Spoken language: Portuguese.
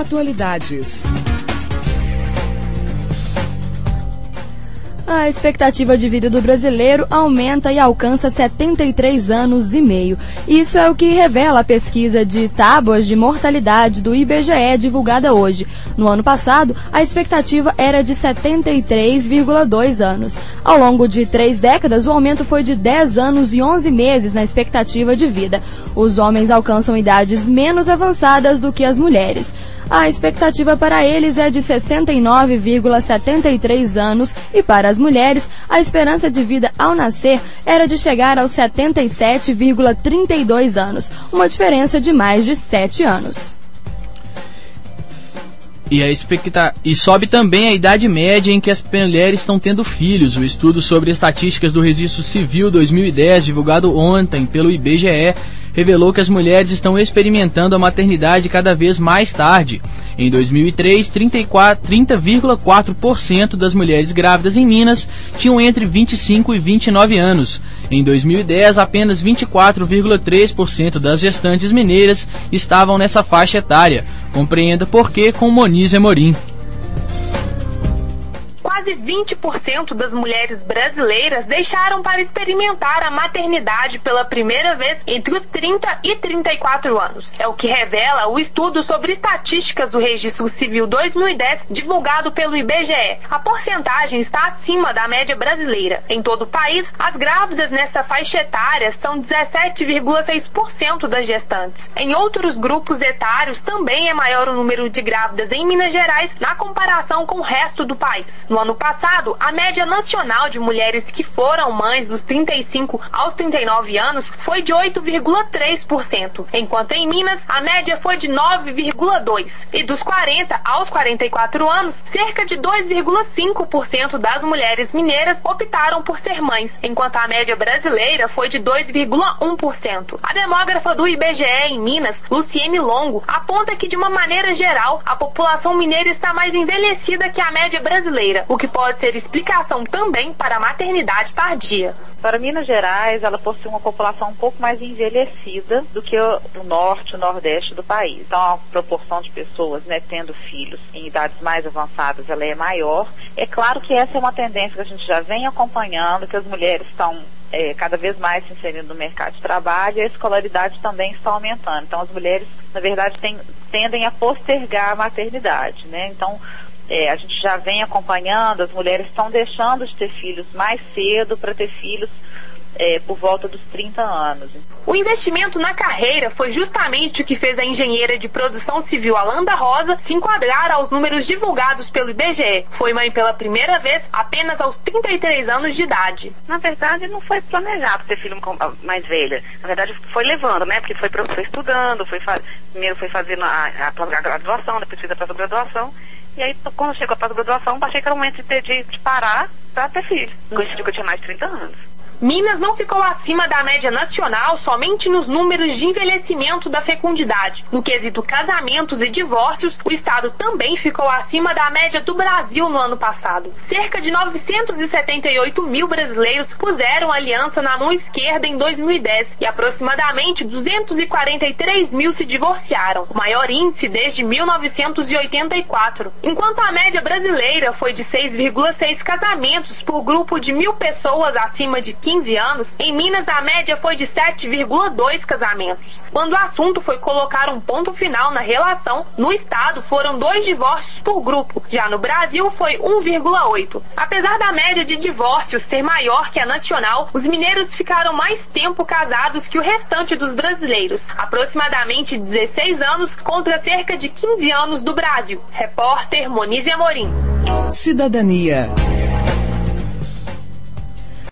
Atualidades. A expectativa de vida do brasileiro aumenta e alcança 73 anos e meio. Isso é o que revela a pesquisa de tábuas de mortalidade do IBGE divulgada hoje. No ano passado, a expectativa era de 73,2 anos. Ao longo de 3 décadas, o aumento foi de 10 anos e 11 meses na expectativa de vida. Os homens alcançam idades menos avançadas do que as mulheres. A expectativa para eles é de 69,73 anos e para as mulheres, a esperança de vida ao nascer era de chegar aos 77,32 anos, uma diferença de mais de 7 anos. E sobe também a idade média em que as mulheres estão tendo filhos. O estudo sobre estatísticas do Registro Civil 2010, divulgado ontem pelo IBGE, revelou que as mulheres estão experimentando a maternidade cada vez mais tarde. Em 2003, 30,4% das mulheres grávidas em Minas tinham entre 25 e 29 anos. Em 2010, apenas 24,3% das gestantes mineiras estavam nessa faixa etária. Compreenda por quê com Moniz Amorim. Quase 20% das mulheres brasileiras deixaram para experimentar a maternidade pela primeira vez entre os 30 e 34 anos. É o que revela o estudo sobre estatísticas do Registro Civil 2010, divulgado pelo IBGE. A porcentagem está acima da média brasileira. Em todo o país, as grávidas nessa faixa etária são 17,6% das gestantes. Em outros grupos etários, também é maior o número de grávidas em Minas Gerais na comparação com o resto do país. No ano passado, a média nacional de mulheres que foram mães dos 35 aos 39 anos foi de 8,3%, enquanto em Minas a média foi de 9,2%. E dos 40 aos 44 anos, cerca de 2,5% das mulheres mineiras optaram por ser mães, enquanto a média brasileira foi de 2,1%. A demógrafa do IBGE em Minas, Luciene Longo, aponta que de uma maneira geral, a população mineira está mais envelhecida que a média brasileira, o que pode ser explicação também para a maternidade tardia. Para Minas Gerais, ela possui uma população um pouco mais envelhecida do que o norte e o nordeste do país. Então, a proporção de pessoas, tendo filhos em idades mais avançadas, ela é maior. É claro que essa é uma tendência que a gente já vem acompanhando, que as mulheres estão cada vez mais se inserindo no mercado de trabalho e a escolaridade também está aumentando. Então, as mulheres, na verdade, tendem a postergar a maternidade, Então, a gente já vem acompanhando, as mulheres estão deixando de ter filhos mais cedo para ter filhos por volta dos 30 anos. O investimento na carreira foi justamente o que fez a engenheira de produção civil Alanda Rosa se enquadrar aos números divulgados pelo IBGE. Foi mãe pela primeira vez apenas aos 33 anos de idade. Na verdade, não foi planejado ter filho mais velha. Na verdade, foi levando, porque foi estudando, primeiro foi fazendo a graduação, depois fez a pós-graduação. E aí, quando chegou a pós-graduação, achei que era o momento de parar para ter filho. Coincidiu que eu tinha mais de 30 anos. Minas não ficou acima da média nacional somente nos números de envelhecimento da fecundidade. No quesito casamentos e divórcios, o estado também ficou acima da média do Brasil no ano passado. Cerca de 978 mil brasileiros puseram aliança na mão esquerda em 2010 e aproximadamente 243 mil se divorciaram, o maior índice desde 1984. Enquanto a média brasileira foi de 6,6 casamentos por grupo de 1.000 pessoas acima de 15 anos, em Minas a média foi de 7,2 casamentos. Quando o assunto foi colocar um ponto final na relação, no estado foram 2 divórcios por grupo, já no Brasil foi 1,8. Apesar da média de divórcios ser maior que a nacional, os mineiros ficaram mais tempo casados que o restante dos brasileiros, aproximadamente 16 anos contra cerca de 15 anos do Brasil. Repórter Moniz Amorim. Cidadania.